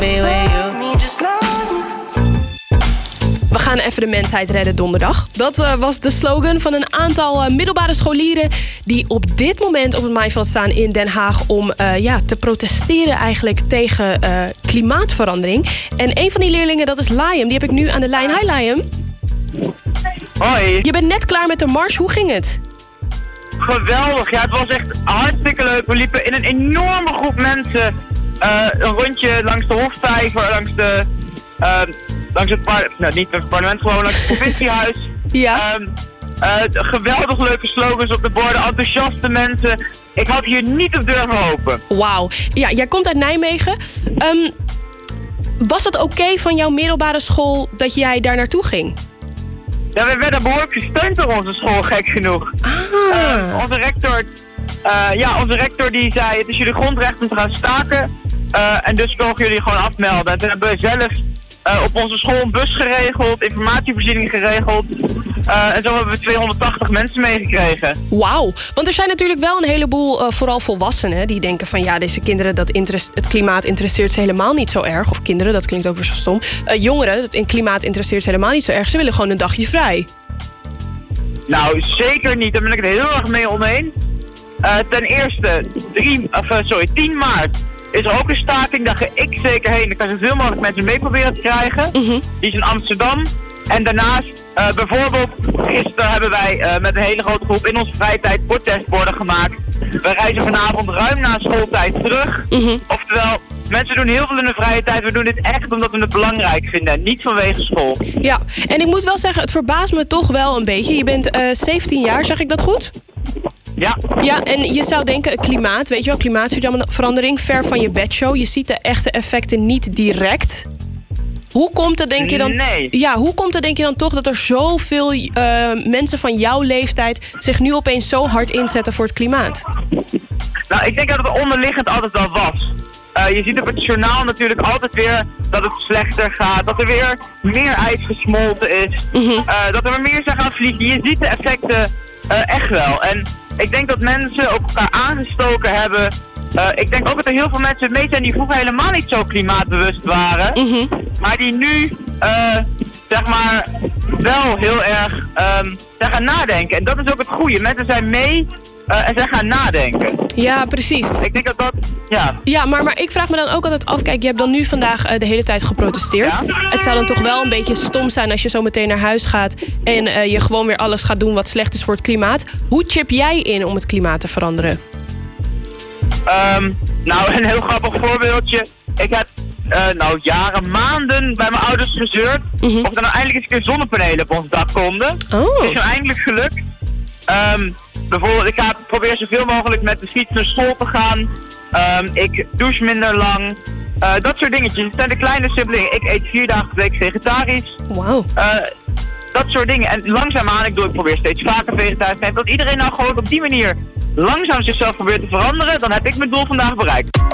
me when you me, just love me. We gaan even de mensheid redden donderdag. Dat was de slogan van een aantal middelbare scholieren die op dit moment op het maaiveld staan in Den Haag om te protesteren eigenlijk tegen klimaatverandering. En een van die leerlingen, dat is Liam. Die heb ik nu aan de lijn. Hi Liam. Hoi. Je bent net klaar met de mars. Hoe ging het? Geweldig. Ja, het was echt hartstikke leuk. We liepen in een enorme groep mensen een rondje langs de Hofvijver, niet het parlement, gewoon langs het provinciehuis. Ja. Geweldig leuke slogans op de borden, enthousiaste mensen. Ik had hier niet op durven hopen. Wauw. Ja, jij komt uit Nijmegen. Was het oké van jouw middelbare school dat jij daar naartoe ging? Ja, we werden behoorlijk gesteund door onze school, gek genoeg. Onze rector die zei, het is jullie grondrecht om te gaan staken. En dus mogen jullie gewoon afmelden. En toen hebben we zelf op onze school een bus geregeld, informatievoorziening geregeld. En zo hebben we 280 mensen meegekregen. Wauw, want er zijn natuurlijk wel een heleboel, vooral volwassenen, die denken van ja, deze kinderen, het klimaat interesseert ze helemaal niet zo erg. Of kinderen, dat klinkt ook weer zo stom. Jongeren, het klimaat interesseert ze helemaal niet zo erg. Ze willen gewoon een dagje vrij. Nou, zeker niet. Daar ben ik het heel erg mee omheen. Ten eerste, 10 maart is er ook een staking. Daar ga ik zeker heen. Dan kan zoveel mogelijk mensen mee proberen te krijgen. Mm-hmm. Die is in Amsterdam. En daarnaast, bijvoorbeeld, gisteren hebben wij met een hele grote groep in onze vrije tijd protestborden gemaakt. We reizen vanavond ruim na schooltijd terug. Mm-hmm. Oftewel, mensen doen heel veel in de vrije tijd. We doen dit echt omdat we het belangrijk vinden en niet vanwege school. Ja, en ik moet wel zeggen, het verbaast me toch wel een beetje. Je bent 17 jaar, zeg ik dat goed? Ja. Ja, en je zou denken, klimaat, weet je wel, klimaatverandering, ver van je bedshow. Je ziet de echte effecten niet direct. Hoe komt het, denk je dan? Nee. Ja, hoe komt het, denk je dan toch, dat er zoveel mensen van jouw leeftijd zich nu opeens zo hard inzetten voor het klimaat? Nou, ik denk dat het onderliggend altijd wel was. Je ziet op het journaal natuurlijk altijd weer dat het slechter gaat. Dat er weer meer ijs gesmolten is. Mm-hmm. Dat er weer meer zijn gaan vliegen. Je ziet de effecten echt wel. En ik denk dat mensen ook elkaar aangestoken hebben. Ik denk ook dat er heel veel mensen mee zijn die vroeger helemaal niet zo klimaatbewust waren. Mm-hmm. Maar die nu, wel heel erg zijn gaan nadenken. En dat is ook het goede. Mensen zijn mee en zij gaan nadenken. Ja, precies. Ik denk dat ja. Ja, maar ik vraag me dan ook altijd af. Kijk, je hebt dan nu vandaag de hele tijd geprotesteerd. Ja? Het zou dan toch wel een beetje stom zijn als je zo meteen naar huis gaat en je gewoon weer alles gaat doen wat slecht is voor het klimaat. Hoe chip jij in om het klimaat te veranderen? Nou, een heel grappig voorbeeldje. Ik heb maanden bij mijn ouders gezeurd. Mm-hmm. Of er nou eindelijk eens een keer zonnepanelen op ons dak konden. Oh. Het is nou eindelijk gelukt. Bijvoorbeeld, ik probeer zoveel mogelijk met de fiets naar school te gaan. Ik douche minder lang. Dat soort dingetjes. Het zijn de kleine simpele dingen. Ik eet 4 dagen per week vegetarisch. Wauw. Dat soort dingen. En langzaamaan, ik probeer steeds vaker vegetarisch te zijn. Dat iedereen nou gewoon op die manier langzaam zichzelf probeert te veranderen. Dan heb ik mijn doel vandaag bereikt.